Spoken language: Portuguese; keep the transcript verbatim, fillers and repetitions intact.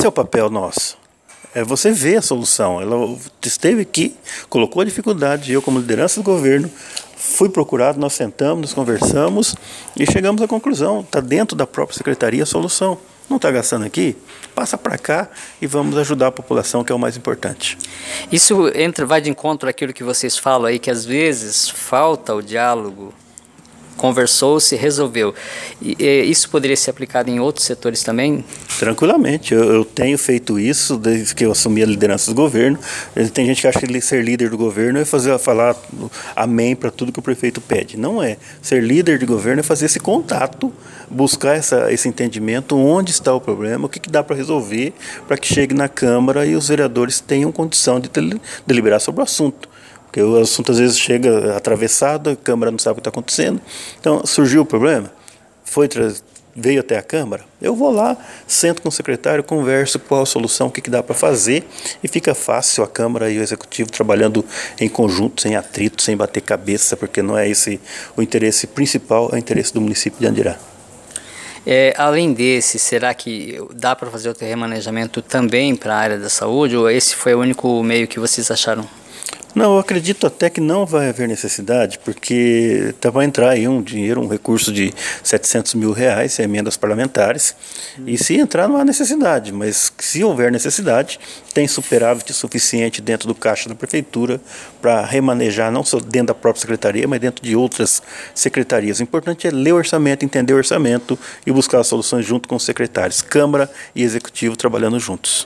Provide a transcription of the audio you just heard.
esse é o papel nosso. É você ver a solução. Ela esteve aqui, colocou a dificuldade, eu como liderança do governo, fui procurado, nós sentamos, nos conversamos e chegamos à conclusão, está dentro da própria secretaria a solução. Não está gastando aqui? Passa para cá e vamos ajudar a população, que é o mais importante. Isso entra, vai de encontro àquilo que vocês falam aí, que às vezes falta o diálogo, conversou-se, resolveu. E, e isso poderia ser aplicado em outros setores também? Tranquilamente, eu, eu tenho feito isso desde que eu assumi a liderança do governo. Tem gente que acha que ser líder do governo é fazer, falar amém para tudo que o prefeito pede. Não é. Ser líder de governo é fazer esse contato, buscar essa, esse entendimento, onde está o problema, o que, que dá para resolver, para que chegue na Câmara e os vereadores tenham condição de deliberar sobre o assunto. Porque o assunto às vezes chega atravessado, a Câmara não sabe o que está acontecendo. Então, surgiu o problema, foi, veio até a Câmara, eu vou lá, sento com o secretário, converso qual a solução, o que, que dá para fazer, e fica fácil a Câmara e o Executivo trabalhando em conjunto, sem atrito, sem bater cabeça, porque não é esse o interesse principal, é o interesse do município de Andirá. É, além desse, será que dá para fazer outro remanejamento também para a área da saúde, ou esse foi o único meio que vocês acharam? Não, eu acredito até que não vai haver necessidade, porque tá, vai entrar aí um dinheiro, um recurso de setecentos mil reais, emendas parlamentares, hum. e se entrar não há necessidade, mas se houver necessidade, tem superávit suficiente dentro do caixa da prefeitura para remanejar não só dentro da própria secretaria, mas dentro de outras secretarias. O importante é ler o orçamento, entender o orçamento e buscar as soluções junto com os secretários, Câmara e Executivo trabalhando juntos.